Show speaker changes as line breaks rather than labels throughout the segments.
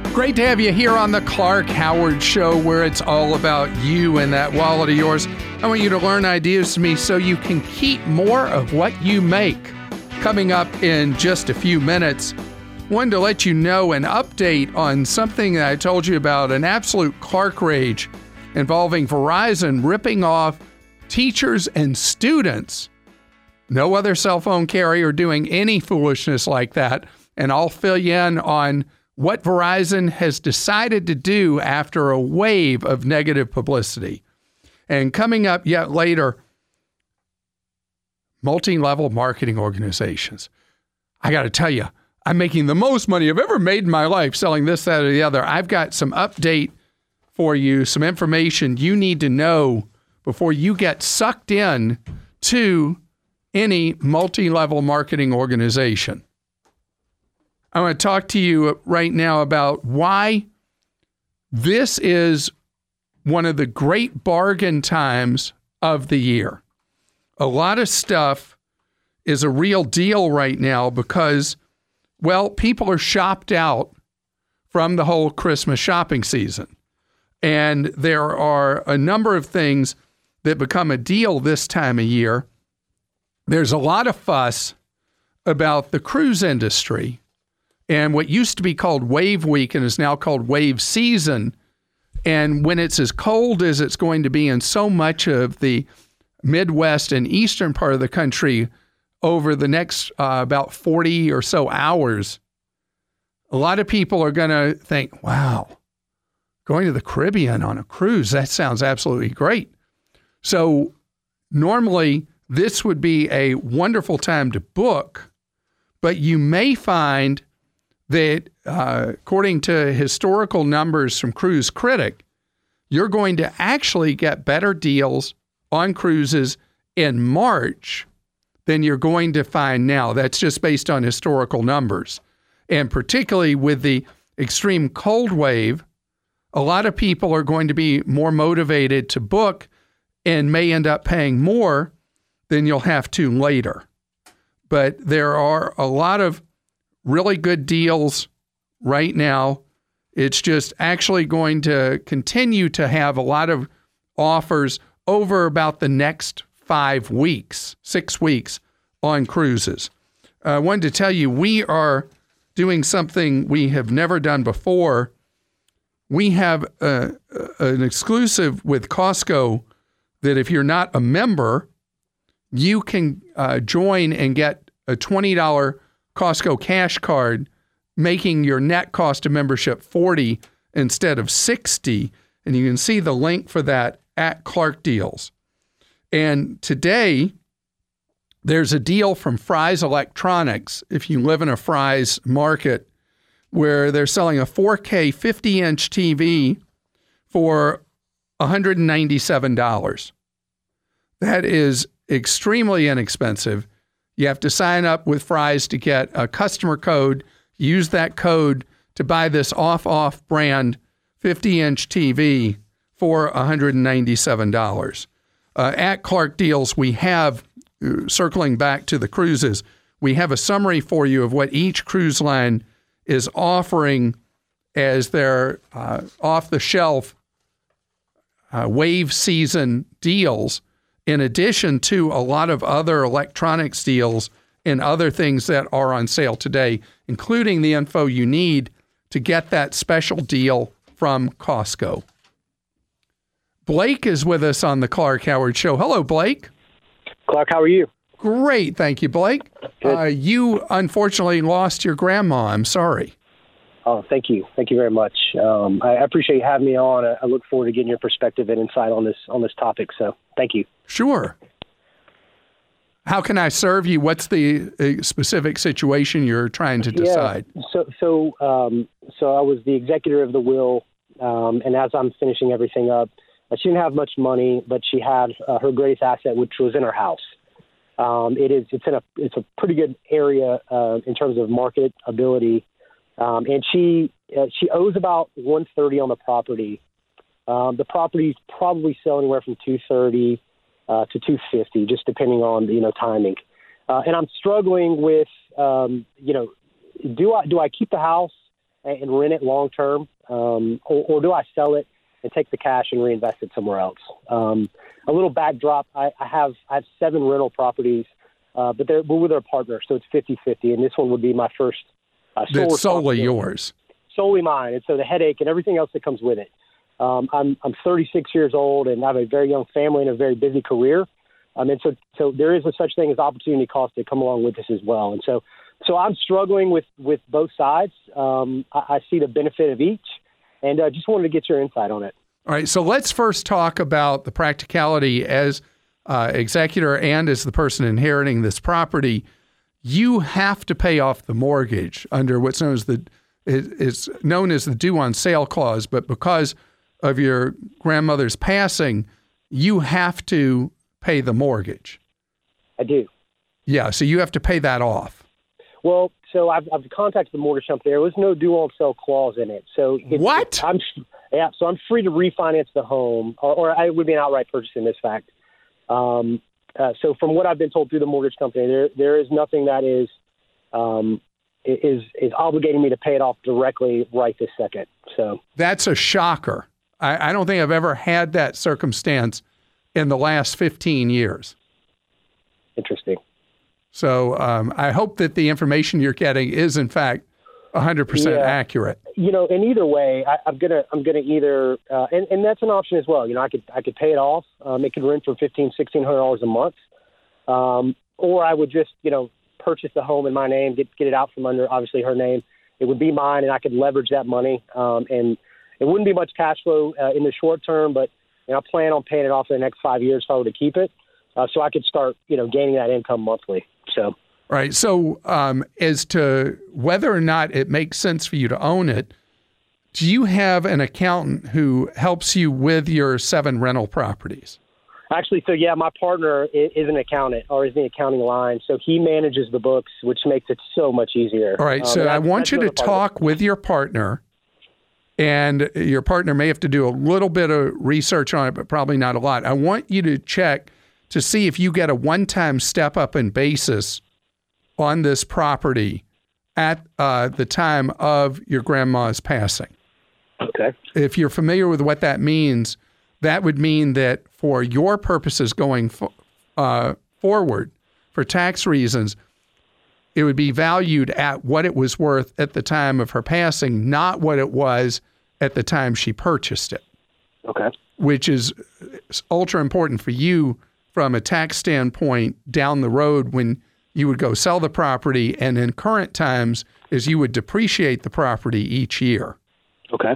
Great to have you here on the Clark Howard Show, where it's all about you and that wallet of yours. I want you to learn ideas from me so you can keep more of what you make. Coming up in just a few minutes, wanted to let you know an update on something that I told you about, an absolute Clark rage involving Verizon ripping off teachers and students. No other cell phone carrier doing any foolishness like that. And I'll fill you in on what Verizon has decided to do after a wave of negative publicity. And coming up yet later, multi-level marketing organizations. I got to tell you, I'm making the most money I've ever made in my life selling this, that, or the other. I've got some update for you, some information you need to know before you get sucked in to any multi-level marketing organization. I want to talk to you right now about why this is one of the great bargain times of the year. A lot of stuff is a real deal right now because, well, people are shopped out from the whole Christmas shopping season. And there are a number of things that become a deal this time of year. There's a lot of fuss about the cruise industry and what used to be called Wave Week and is now called Wave Season. And when it's as cold as it's going to be in so much of the Midwest and eastern part of the country over the next about 40 or so hours, a lot of people are going to think, wow, going to the Caribbean on a cruise, that sounds absolutely great. So normally this would be a wonderful time to book, but you may find that according to historical numbers from Cruise Critic, you're going to actually get better deals on cruises in March than you're going to find now. That's just based on historical numbers. And particularly with the extreme cold wave, a lot of people are going to be more motivated to book and may end up paying more than you'll have to later. But there are a lot of really good deals right now. It's just actually going to continue to have a lot of offers over about the next 5 weeks, 6 weeks on cruises. I wanted to tell you, we are doing something we have never done before. We have an exclusive with Costco that if you're not a member, you can join and get a $20 Costco cash card, making your net cost of membership $40 instead of $60. And you can see the link for that at Clark Deals. And today, there's a deal from Fry's Electronics, if you live in a Fry's market, where they're selling a 4K 50-inch TV for $197. That is extremely inexpensive. You have to sign up with Fry's to get a customer code. Use that code to buy this off brand 50-inch TV for $197. At Clark Deals, we have, circling back to the cruises, we have a summary for you of what each cruise line is offering as their off-the-shelf wave season deals, in addition to a lot of other electronics deals and other things that are on sale today, including the info you need to get that special deal from Costco. Blake is with us on the Clark Howard Show. Hello, Blake.
Clark, how are you?
Great. Thank you, Blake. You unfortunately lost your grandma. I'm sorry.
Oh, thank you. Thank you very much. I appreciate you having me on. I look forward to getting your perspective and insight on this topic. So thank you.
Sure. How can I serve you? What's the specific situation you're trying to decide?
Yeah. So I was the executor of the will, and as I'm finishing everything up, she didn't have much money, but she had her greatest asset, which was in her house. It's a pretty good area in terms of marketability, and she owes about $130 on the property. The property's probably selling anywhere from $230 to $250, just depending on timing. And I'm struggling with do I keep the house and rent it long term, or do I sell it and take the cash and reinvest it somewhere else? A little backdrop: I have 7 rental properties, but we're with our partner, so it's 50-50, and this one would be my first.
That's solely yours,
solely mine, and so the headache and everything else that comes with it. I'm 36 years old, and I have a very young family and a very busy career. And so there is a such thing as opportunity cost that come along with this as well. And so I'm struggling with both sides. I see the benefit of each, and I just wanted to get your insight on it.
All right. So let's first talk about the practicality as executor and as the person inheriting this property. You have to pay off the mortgage under what's known as the due on sale clause, but because of your grandmother's passing, you have to pay the mortgage.
I do.
Yeah, so you have to pay that off.
Well, so I've contacted the mortgage company. There was no due on sale clause in it. So
what?
So I'm free to refinance the home, or it would be an outright purchase in this fact. So from what I've been told through the mortgage company, there is nothing that is obligating me to pay it off directly right this second. So
that's a shocker. I don't think I've ever had that circumstance in the last 15 years.
Interesting.
So I hope that the information you're getting is in fact 100% accurate.
In either way, I'm gonna either and that's an option as well. I could pay it off. It could rent for $1,500-$1,600 a month, or I would just purchase the home in my name, get it out from under obviously her name. It would be mine, and I could leverage that money. And it wouldn't be much cash flow in the short term, but I plan on paying it off in the next 5 years if I were to keep it, so I could start gaining that income monthly. So.
Right. So as to whether or not it makes sense for you to own it, do you have an accountant who helps you with your 7 rental properties?
Actually, so yeah, my partner is an accountant, or is the accounting line, so he manages the books, which makes it so much easier.
All right. So I want you to talk with your partner, and your partner may have to do a little bit of research on it, but probably not a lot. I want you to check to see if you get a one-time step up in basis on this property at the time of your grandma's passing.
Okay.
If you're familiar with what that means, that would mean that for your purposes going forward, for tax reasons, it would be valued at what it was worth at the time of her passing, not what it was at the time she purchased it.
Okay.
Which is ultra important for you from a tax standpoint down the road when you would go sell the property, and in current times is you would depreciate the property each year.
Okay.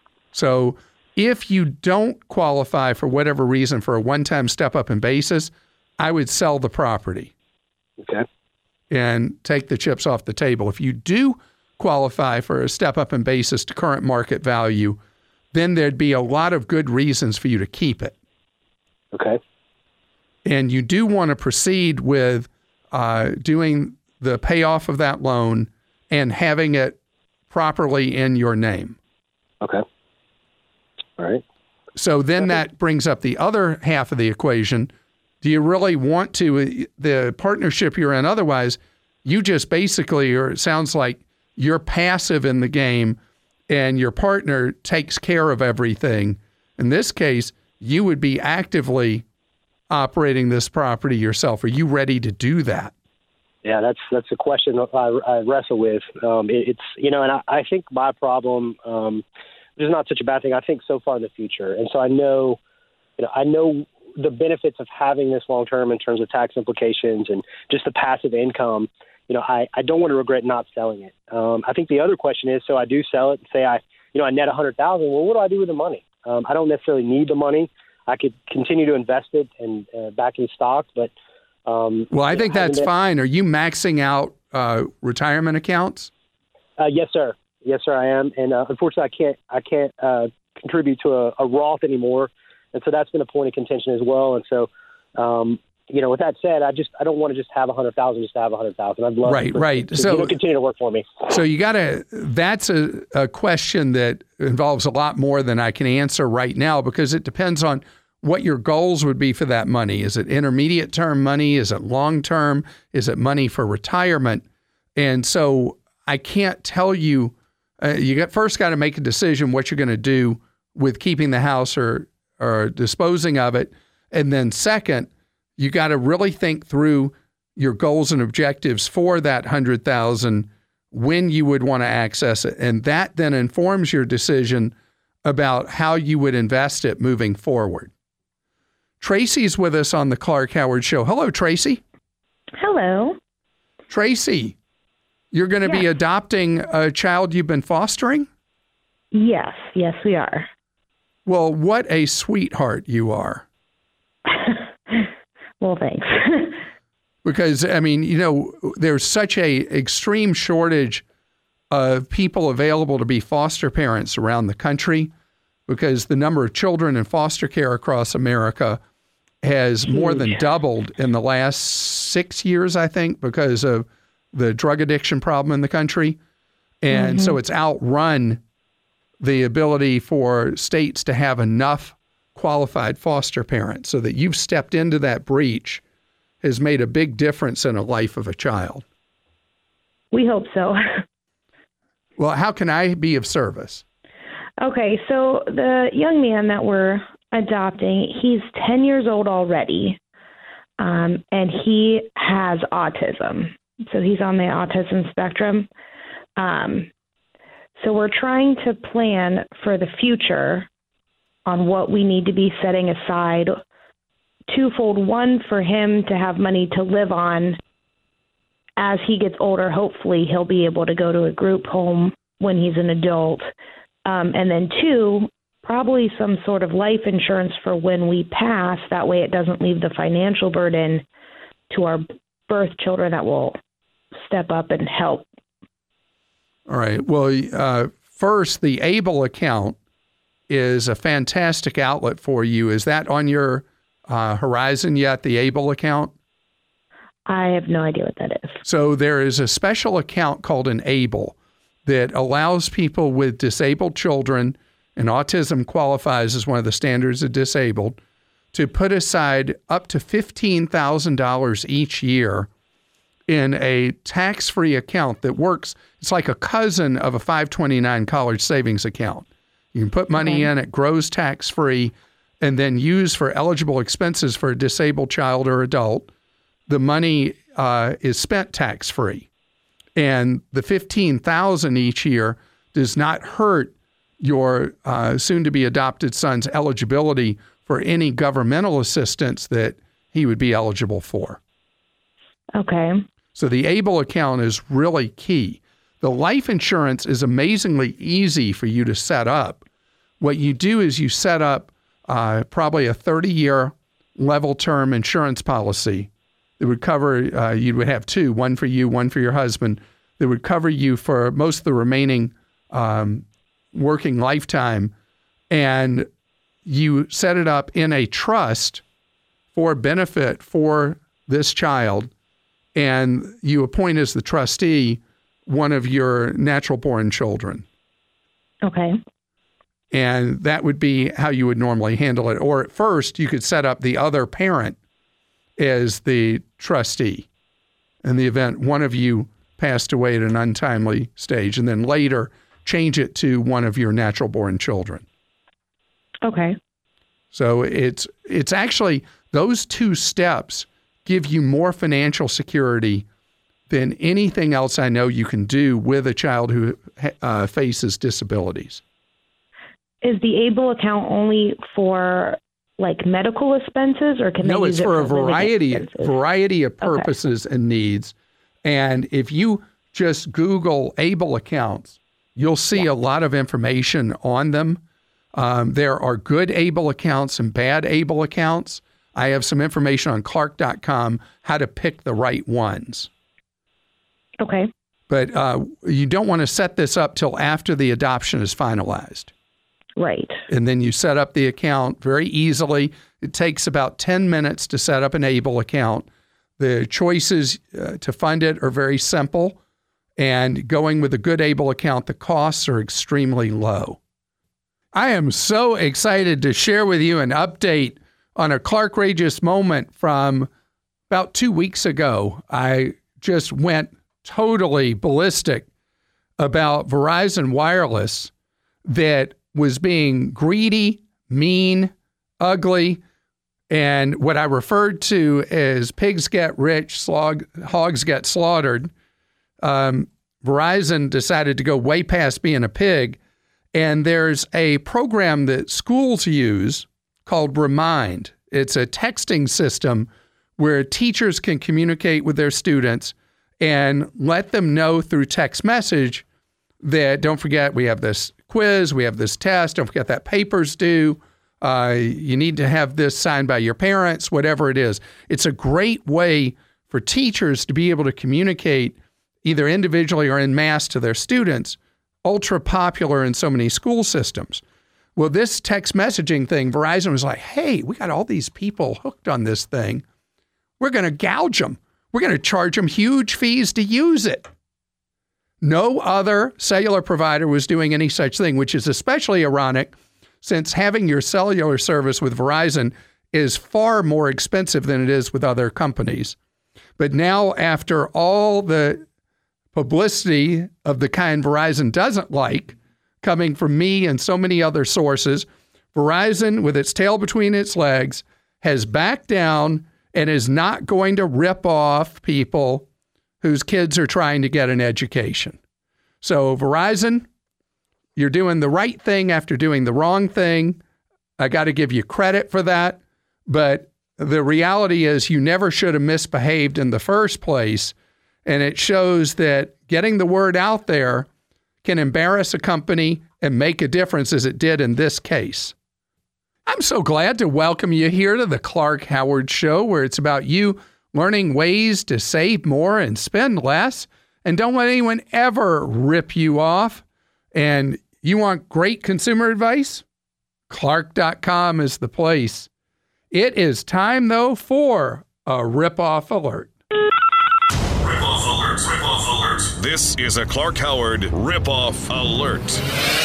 So if you don't qualify for whatever reason for a one-time step up in basis, I would sell the property.
Okay.
And take the chips off the table. If you do qualify for a step up in basis to current market value, then there'd be a lot of good reasons for you to keep it.
Okay.
And you do want to proceed with doing the payoff of that loan and having it properly in your name.
Okay. All right.
So then that brings up the other half of the equation. Do you really want to, the partnership you're in otherwise, you just basically, or it sounds like you're passive in the game and your partner takes care of everything. In this case, you would be actively operating this property yourself. Are you ready to do that?
Yeah, that's a question I wrestle with. It's, and I think my problem, which is not such a bad thing, I think so far in the future. And so I know the benefits of having this long term in terms of tax implications and just the passive income. I don't want to regret not selling it. I think the other question is, so I do sell it and say I net $100,000. Well, what do I do with the money? I don't necessarily need the money. I could continue to invest it and back in stock, but
well, I think that's fine. Are you maxing out retirement accounts?
Yes, sir. Yes, sir, I am. And unfortunately, I can't contribute to a Roth anymore. And so that's been a point of contention as well. And so, with that said, I don't want to just have $100,000 just to have $100,000. I'd love to continue to work for me.
So that's a question that involves a lot more than I can answer right now, because it depends on what your goals would be for that money. Is it intermediate term money? Is it long term? Is it money for retirement? And so I can't tell you first got to make a decision what you're going to do with keeping the house or disposing of it. And then second, you got to really think through your goals and objectives for that $100,000, when you would want to access it. And that then informs your decision about how you would invest it moving forward. Tracy's with us on the Clark Howard Show. Hello, Tracy.
Hello.
Tracy, you're going to be adopting a child you've been fostering?
Yes, we are.
Well, what a sweetheart you are.
Well, thanks.
Because, I mean, you know, there's such a extreme shortage of people available to be foster parents around the country, because the number of children in foster care across America has more than doubled in the last 6 years, I think, because of the drug addiction problem in the country. And so it's outrun the ability for states to have enough qualified foster parents. So that you've stepped into that breach has made a big difference in the life of a child.
We hope so.
Well, how can I be of service?
Okay, so the young man that we're adopting, he's 10 years old already, and he has autism. So he's on the autism spectrum. So we're trying to plan for the future on what we need to be setting aside twofold. One, for him to have money to live on as he gets older. Hopefully he'll be able to go to a group home when he's an adult. And then two, probably some sort of life insurance for when we pass. That way it doesn't leave the financial burden to our birth children that will step up and help.
All right. Well, first, the ABLE account is a fantastic outlet for you. Is that on your horizon yet, the ABLE account?
I have no idea what that is.
So there is a special account called an ABLE that allows people with disabled children, and autism qualifies as one of the standards of disabled, to put aside up to $15,000 each year in a tax-free account that works. It's like a cousin of a 529 college savings account. You can put money in, it grows tax-free, and then use for eligible expenses for a disabled child or adult. The money is spent tax-free. And the $15,000 each year does not hurt your soon-to-be adopted son's eligibility for any governmental assistance that he would be eligible for.
Okay.
So the ABLE account is really key. The life insurance is amazingly easy for you to set up. What you do is you set up probably a 30-year level term insurance policy that would cover, you would have two, one for you, one for your husband, that would cover you for most of the remaining working lifetime. And you set it up in a trust for benefit for this child, and you appoint as the trustee one of your natural-born children.
Okay.
And that would be how you would normally handle it. Or at first, you could set up the other parent as the trustee in the event one of you passed away at an untimely stage, and then later change it to one of your natural-born children.
Okay.
So it's actually, those two steps give you more financial security than anything else I know you can do with a child who faces disabilities.
Is the ABLE account only for like medical expenses, or can they use it for
a variety of purposes and needs. And if you just Google ABLE accounts, you'll see a lot of information on them. There are good ABLE accounts and bad ABLE accounts. I have some information on Clark.com how to pick the right ones.
Okay.
But you don't want to set this up till after the adoption is finalized.
Right.
And then you set up the account very easily. It takes about 10 minutes to set up an ABLE account. The choices to fund it are very simple. And going with a good ABLE account, the costs are extremely low. I am so excited to share with you an update on a Clarkrageous moment from about 2 weeks ago. I just went totally ballistic about Verizon Wireless that was being greedy, mean, ugly, and what I referred to as pigs get rich, hogs get slaughtered. Verizon decided to go way past being a pig. And there's a program that schools use called Remind. It's a texting system where teachers can communicate with their students and let them know through text message that, don't forget, we have this quiz, we have this test, don't forget that paper's due, you need to have this signed by your parents, whatever it is. It's a great way for teachers to be able to communicate either individually or en masse to their students, ultra popular in so many school systems. Well, this text messaging thing, Verizon was like, hey, we got all these people hooked on this thing. We're going to gouge them. We're going to charge them huge fees to use it. No other cellular provider was doing any such thing, which is especially ironic since having your cellular service with Verizon is far more expensive than it is with other companies. But now, after all the publicity of the kind Verizon doesn't like, coming from me and so many other sources, Verizon, with its tail between its legs, has backed down and is not going to rip off people whose kids are trying to get an education. So Verizon, you're doing the right thing after doing the wrong thing. I got to give you credit for that. But the reality is you never should have misbehaved in the first place. And it shows that getting the word out there can embarrass a company and make a difference, as it did in this case. I'm so glad to welcome you here to the Clark Howard Show, where it's about you learning ways to save more and spend less. And don't let anyone ever rip you off. And you want great consumer advice? Clark.com is the place. It is time, though, for a rip-off alert.
Rip-off alert, rip-off alert. This is a Clark Howard rip-off alert.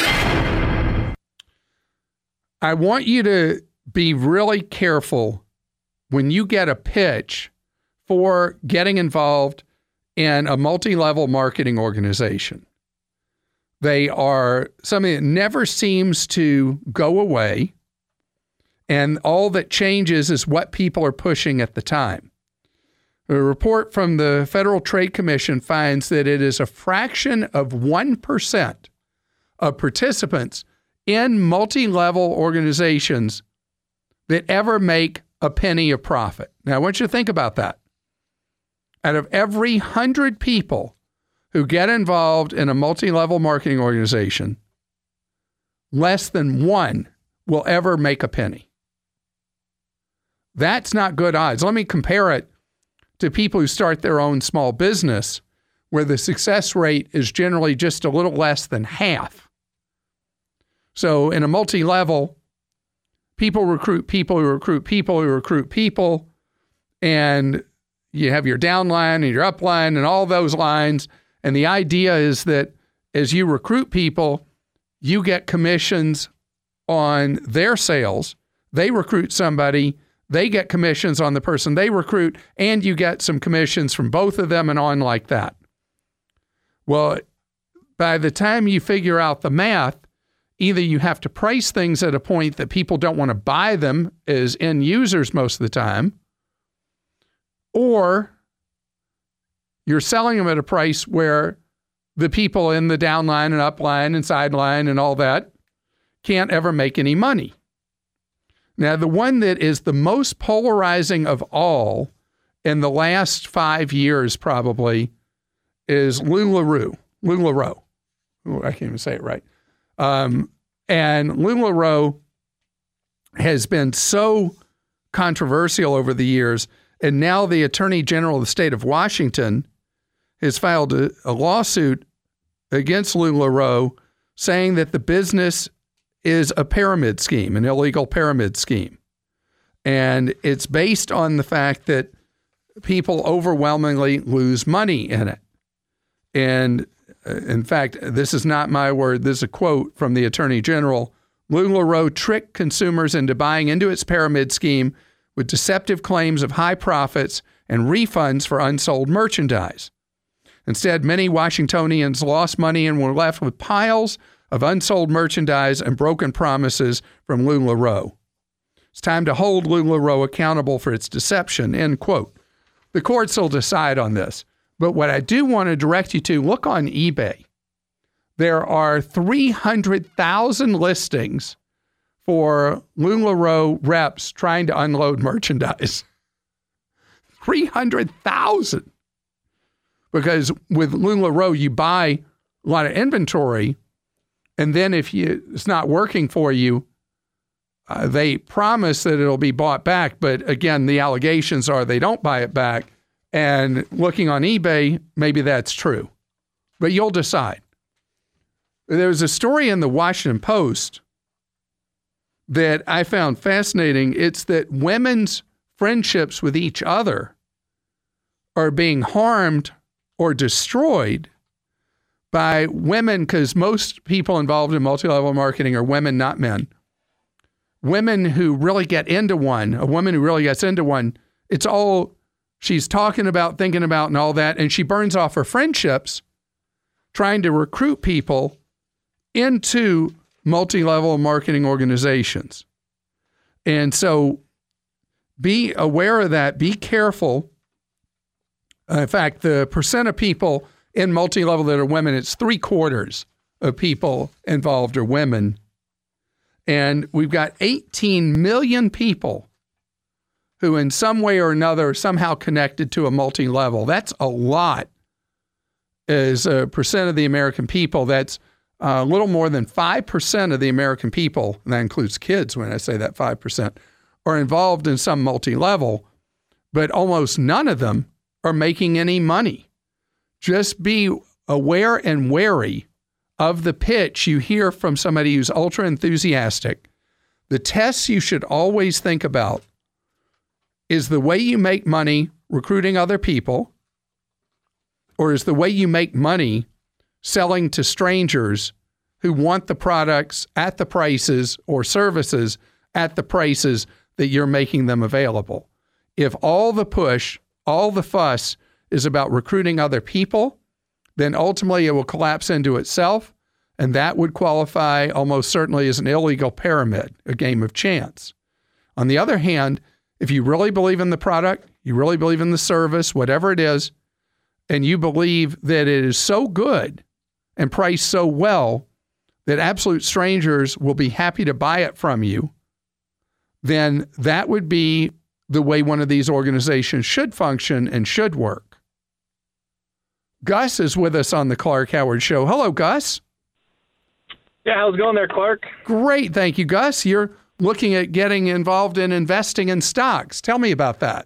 I want you to be really careful when you get a pitch for getting involved in a multi-level marketing organization. They are something that never seems to go away, and all that changes is what people are pushing at the time. A report from the Federal Trade Commission finds that it is a fraction of 1% of participants in multi-level organizations that ever make a penny of profit. Now, I want you to think about that. Out of every 100 people who get involved in a multi-level marketing organization, less than one will ever make a penny. That's not good odds. Let me compare it to people who start their own small business, where the success rate is generally just a little less than half. So in a multi-level, people recruit people who recruit people who recruit people, and you have your downline and your upline and all those lines. And the idea is that as you recruit people, you get commissions on their sales. They recruit somebody, they get commissions on the person they recruit, and you get some commissions from both of them and on like that. Well, by the time you figure out the math, either you have to price things at a point that people don't want to buy them as end users most of the time, or you're selling them at a price where the people in the downline and upline and sideline and all that can't ever make any money. Now, the one that is the most polarizing of all in the last 5 years probably is LuLaRoe. Ooh, I can't even say it right. And LuLaRoe has been so controversial over the years, and now the Attorney General of the state of Washington has filed a lawsuit against LuLaRoe saying that the business is a pyramid scheme, an illegal pyramid scheme. And it's based on the fact that people overwhelmingly lose money in it. And in fact, this is not my word. This is a quote from the Attorney General. LuLaRoe tricked consumers into buying into its pyramid scheme with deceptive claims of high profits and refunds for unsold merchandise. Instead, many Washingtonians lost money and were left with piles of unsold merchandise and broken promises from LuLaRoe. It's time to hold LuLaRoe accountable for its deception, end quote. The courts will decide on this. But what I do want to direct you to, look on eBay. There are 300,000 listings for LuLaRoe reps trying to unload merchandise. 300,000. Because with LuLaRoe, you buy a lot of inventory, and then if it's not working for you, they promise that it'll be bought back. But again, the allegations are they don't buy it back. And looking on eBay, maybe that's true. But you'll decide. There was a story in the Washington Post that I found fascinating. It's that women's friendships with each other are being harmed or destroyed by women, because most people involved in multi-level marketing are women, not men. Women who really get into one, a woman who really gets into one, it's all she's talking about, thinking about, and all that, and she burns off her friendships trying to recruit people into multi-level marketing organizations. And so be aware of that. Be careful. In fact, the percent of people in multi-level that are women, it's 3/4 of people involved are women. And we've got 18 million people who in some way or another are somehow connected to a multi-level. That's a lot. As a percent of the American people, that's a little more than 5% of the American people, and that includes kids when I say that 5%, are involved in some multi-level, but almost none of them are making any money. Just be aware and wary of the pitch you hear from somebody who's ultra enthusiastic. The tests you should always think about is the way you make money recruiting other people, or is the way you make money selling to strangers who want the products at the prices or services at the prices that you're making them available. If all the push, all the fuss is about recruiting other people, then ultimately it will collapse into itself, and that would qualify almost certainly as an illegal pyramid, a game of chance. On the other hand, if you really believe in the product, you really believe in the service, whatever it is, and you believe that it is so good and priced so well that absolute strangers will be happy to buy it from you, then that would be the way one of these organizations should function and should work. Gus is with us on the Clark Howard Show. Hello, Gus.
Yeah, how's it going there, Clark?
Great, thank you, Gus. You're looking at getting involved in investing in stocks. Tell me about that.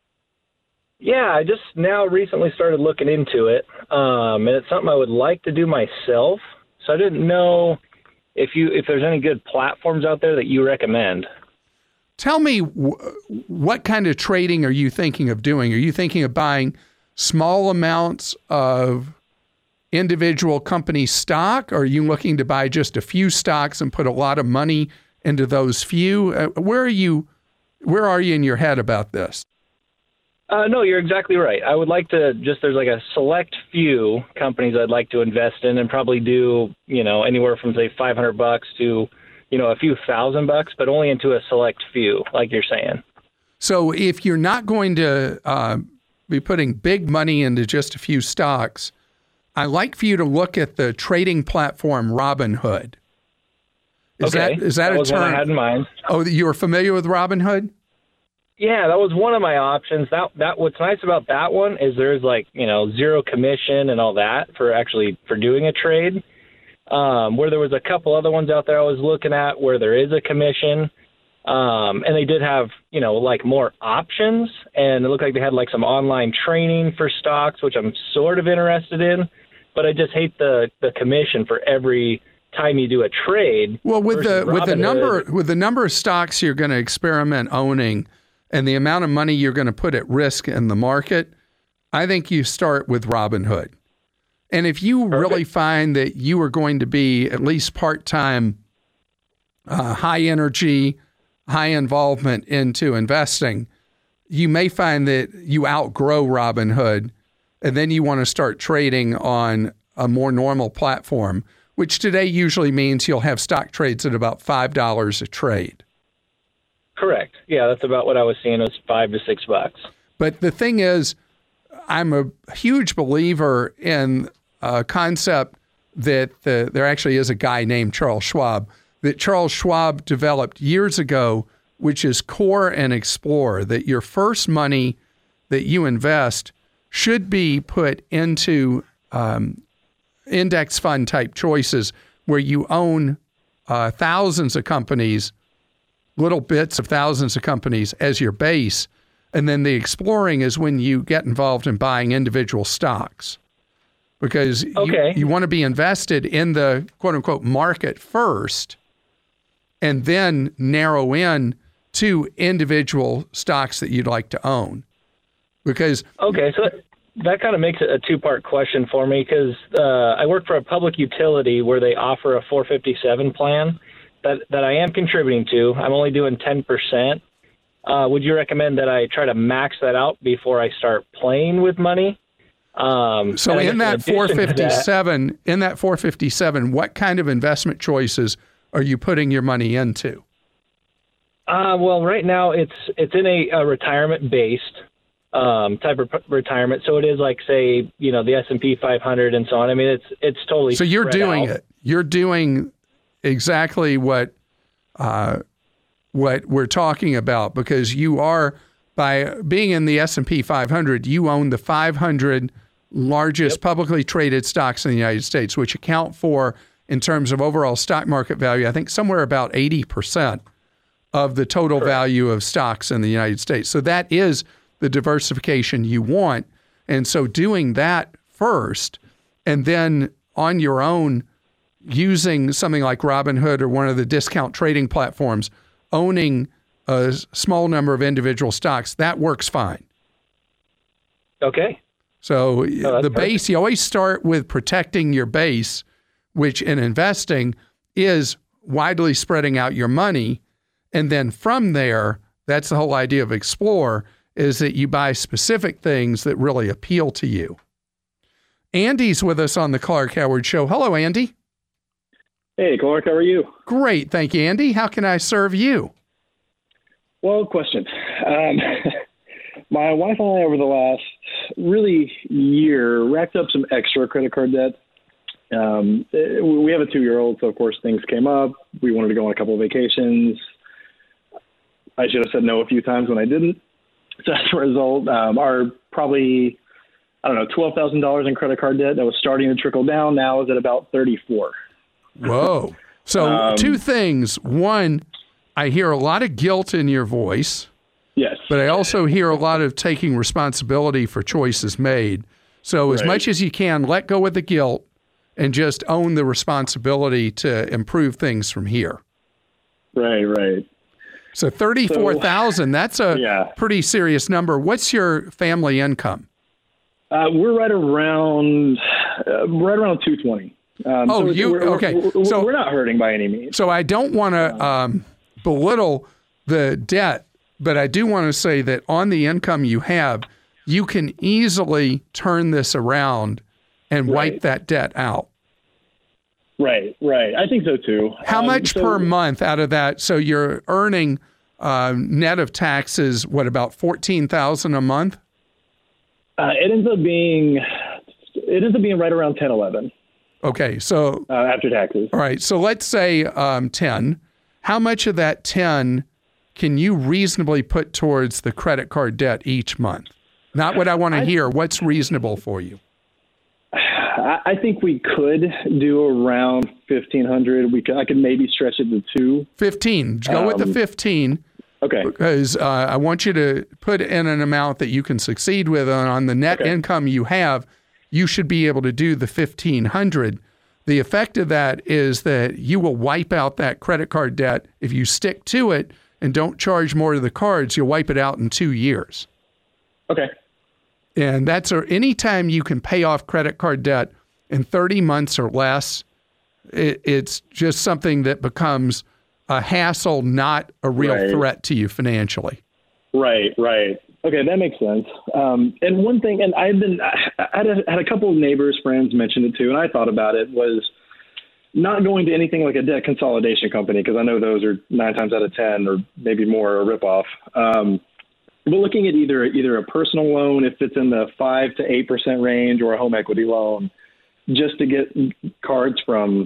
Yeah, I just now recently started looking into it, and it's something I would like to do myself. So I didn't know if there's any good platforms out there that you recommend.
Tell me, what kind of trading are you thinking of doing? Are you thinking of buying small amounts of individual company stock? Or are you looking to buy just a few stocks and put a lot of money into those few? Where are you in your head about this?
No, you're exactly right. I would like to there's like a select few companies I'd like to invest in and probably do, anywhere from say $500 to, a few $1,000, but only into a select few, like you're saying.
So if you're not going to be putting big money into just a few stocks, I'd like for you to look at the trading platform Robinhood. Is that a term?
What I had in mind.
Oh, you were familiar with Robinhood?
Yeah, that was one of my options. That what's nice about that one is there's zero commission and all that for doing a trade. Where there was a couple other ones out there I was looking at where there is a commission, and they did have more options, and it looked like they had some online training for stocks, which I'm sort of interested in, but I just hate the commission for every time you do a trade.
Well, with the number of stocks you're going to experiment owning and the amount of money you're going to put at risk in the market, I think you start with Robinhood. And if you really find that you are going to be at least part-time, high energy, high involvement into investing, you may find that you outgrow Robinhood and then you want to start trading on a more normal platform, which today usually means you'll have stock trades at about $5 a trade.
Correct. Yeah, that's about what I was seeing, was $5 to $6.
But the thing is, I'm a huge believer in a concept that there actually is a guy named Charles Schwab, that Charles Schwab developed years ago, which is Core and Explore, that your first money that you invest should be put into index fund type choices where you own thousands of companies, little bits of thousands of companies as your base. And then the exploring is when you get involved in buying individual stocks, because you want to be invested in the quote unquote market first and then narrow in to individual stocks that you'd like to own. Because
okay, so that kind of makes it a two-part question for me, because I work for a public utility where they offer a 457 plan that I am contributing to. I'm only doing 10%. Would you recommend that I try to max that out before I start playing with money?
So in that 457, what kind of investment choices are you putting your money into?
Well, right now it's in a retirement-based type of retirement. So it is like, say, the S&P 500 and so on. I mean, it's totally.
So you're doing
out.
it. You're doing exactly what we're talking about, because you are, by being in the S&P 500, you own the 500 largest publicly traded stocks in the United States, which account for, in terms of overall stock market value, I think somewhere about 80% of the total value of stocks in the United States. So that is the diversification you want. And so doing that first, and then on your own, using something like Robinhood or one of the discount trading platforms, owning a small number of individual stocks, that works fine.
Okay.
So the base, you always start with protecting your base, which in investing is widely spreading out your money. And then from there, that's the whole idea of Explore, is that you buy specific things that really appeal to you. Andy's with us on the Clark Howard Show. Hello, Andy.
Hey, Clark, how are you?
Great. Thank you, Andy. How can I serve you?
Well, question. My wife and I, over the last year, racked up some extra credit card debt. We have a 2-year-old, so of course things came up. We wanted to go on a couple of vacations. I should have said no a few times when I didn't. So as a result, our probably, $12,000 in credit card debt that was starting to trickle down now is at about $34,000.
Whoa. So 2 things. One, I hear a lot of guilt in your voice.
Yes.
But I also hear a lot of taking responsibility for choices made. So as much as you can, let go of the guilt and just own the responsibility to improve things from here.
Right.
So 34,000, that's a pretty serious number. What's your family income?
We're right around 220.
Okay.
So we're not hurting by any means.
So I don't want to belittle the debt, but I do want to say that on the income you have, you can easily turn this around and wipe that debt out.
Right. I think so too.
How much per month out of that? So you're earning net of taxes, what, about $14,000 a month?
It ends up being right around 10, 11.
Okay, so
after taxes.
All right, so let's say 10. How much of that 10 can you reasonably put towards the credit card debt each month? Not what I want to hear. What's reasonable for you?
I think we could do around 1,500. I could maybe stretch it to 2.
15. Go with the 15.
Okay.
Because I want you to put in an amount that you can succeed with on the net income you have. You should be able to do the 1,500. The effect of that is that you will wipe out that credit card debt. If you stick to it and don't charge more to the cards, you'll wipe it out in 2 years.
Okay.
And that's anytime you can pay off credit card debt in 30 months or less, it's just something that becomes a hassle, not a real threat to you financially.
Right. Okay, that makes sense. And one thing, and I had a couple of neighbors, friends mention it too, and I thought about it, was not going to anything like a debt consolidation company, because I know those are 9 times out of 10 or maybe more a ripoff. But looking at either a personal loan, if it's in the 5 to 8% range, or a home equity loan, just to get cards from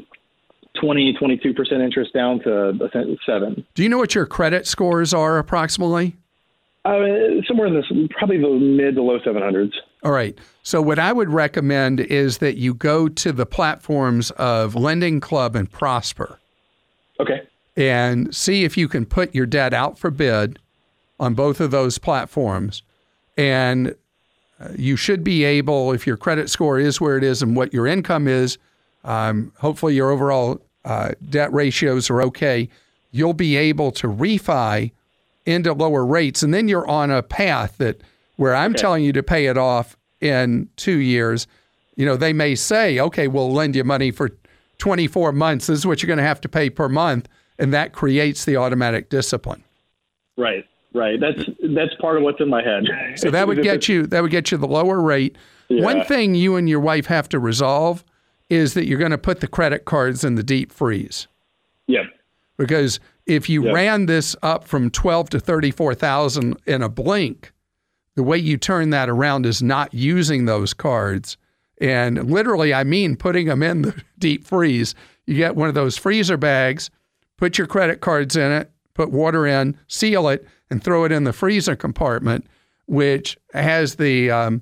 22% interest down to 7.
Do you know what your credit scores are approximately?
Somewhere in this, probably the mid to low 700s.
All right. So what I would recommend is that you go to the platforms of Lending Club and Prosper.
Okay.
And see if you can put your debt out for bid on both of those platforms. And you should be able, if your credit score is where it is and what your income is, hopefully your overall debt ratios are okay, you'll be able to refi into lower rates. And then you're on a path that where I'm telling you to pay it off in 2 years, they may say, okay, we'll lend you money for 24 months. This is what you're going to have to pay per month. And that creates the automatic discipline.
Right. That's part of what's in my head.
So that would get you the lower rate. Yeah. One thing you and your wife have to resolve is that you're going to put the credit cards in the deep freeze.
Yeah.
Because if you ran this up from 12 to 34,000 in a blink, the way you turn that around is not using those cards. And literally, I mean putting them in the deep freeze. You get one of those freezer bags, put your credit cards in it, put water in, seal it, and throw it in the freezer compartment, which has the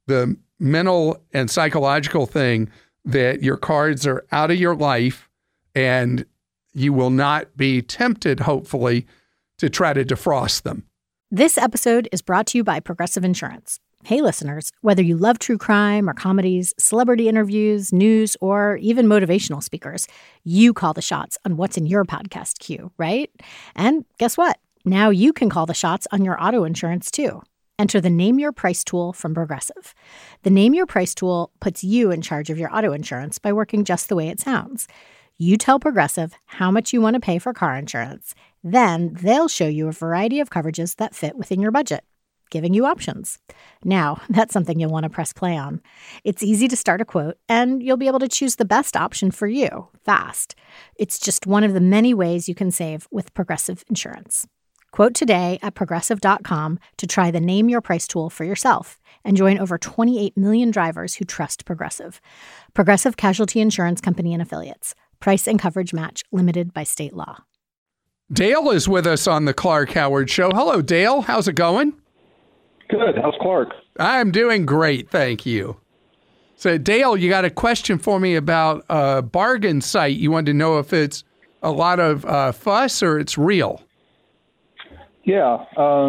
mental and psychological thing that your cards are out of your life and you will not be tempted, hopefully, to try to defrost them.
This episode is brought to you by Progressive Insurance. Hey, listeners, whether you love true crime or comedies, celebrity interviews, news, or even motivational speakers, you call the shots on what's in your podcast queue, right? And guess what? Now you can call the shots on your auto insurance, too. Enter the Name Your Price tool from Progressive. The Name Your Price tool puts you in charge of your auto insurance by working just the way it sounds. You tell Progressive how much you want to pay for car insurance. Then they'll show you a variety of coverages that fit within your budget, giving you options. Now, that's something you'll want to press play on. It's easy to start a quote, and you'll be able to choose the best option for you fast. It's just one of the many ways you can save with Progressive Insurance. Quote today at Progressive.com to try the Name Your Price tool for yourself and join over 28 million drivers who trust Progressive. Progressive Casualty Insurance Company and Affiliates. Price and coverage match limited by state law.
Dale is with us on the Clark Howard Show. Hello, Dale. How's it going?
Good. How's Clark?
I'm doing great, thank you. So, Dale, you got a question for me about a bargain site. You wanted to know if it's a lot of fuss or it's real.
Yeah.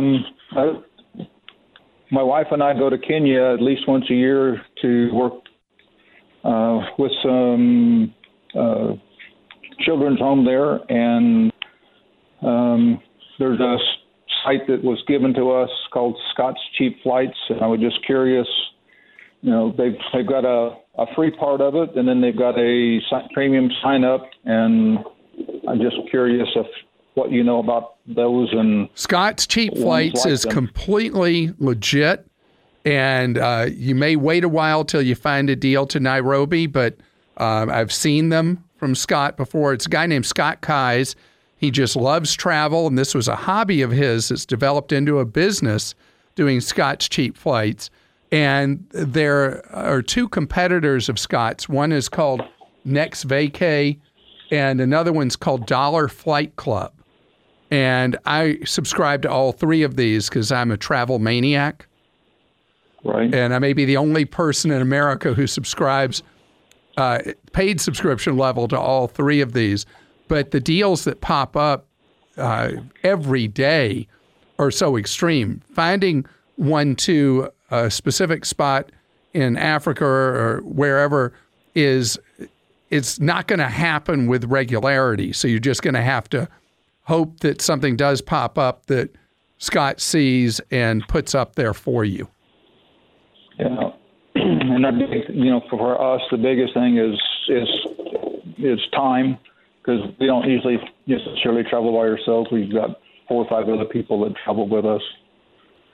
My wife and I go to Kenya at least once a year to work with some children's home there, and there's a site that was given to us called Scott's Cheap Flights, and I was just curious. They've got a free part of it, and then they've got a premium sign up, and I'm just curious if what you know about those. And
Scott's Cheap Flights is completely legit, and you may wait a while till you find a deal to Nairobi, but I've seen them from Scott before. It's a guy named Scott Keyes. He just loves travel, and this was a hobby of his that's developed into a business doing Scott's Cheap Flights. And there are two competitors of Scott's. One is called Next Vacay, and another one's called Dollar Flight Club. And I subscribe to all three of these because I'm a travel maniac.
Right.
And I may be the only person in America who subscribes paid subscription level to all three of these. But the deals that pop up every day are so extreme. Finding one to a specific spot in Africa or wherever it's not going to happen with regularity. So you're just going to have to hope that something does pop up that Scott sees and puts up there for you.
Yeah. And for us, the biggest thing is time, because we don't usually necessarily travel by ourselves. We've got 4 or 5 other people that travel with us.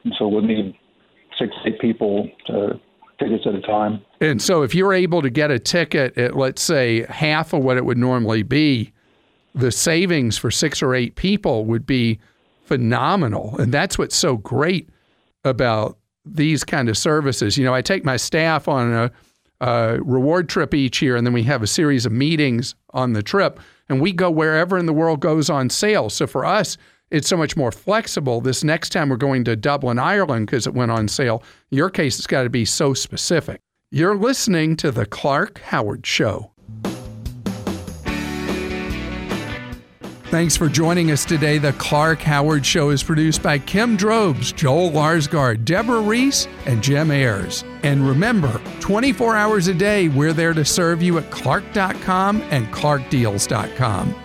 And so we'll need 6 to 8 people to tickets at a time.
And so if you're able to get a ticket at, let's say, half of what it would normally be, the savings for 6 or 8 people would be phenomenal. And that's what's so great about these kind of services. You know, I take my staff on a reward trip each year, and then we have a series of meetings on the trip, and we go wherever in the world goes on sale. So for us, it's so much more flexible. This next time we're going to Dublin, Ireland, because it went on sale. In your case, it's got to be so specific. You're listening to The Clark Howard Show. Thanks for joining us today. The Clark Howard Show is produced by Kim Drobes, Joel Larsgaard, Deborah Reese, and Jim Ayers. And remember, 24 hours a day, we're there to serve you at Clark.com and ClarkDeals.com.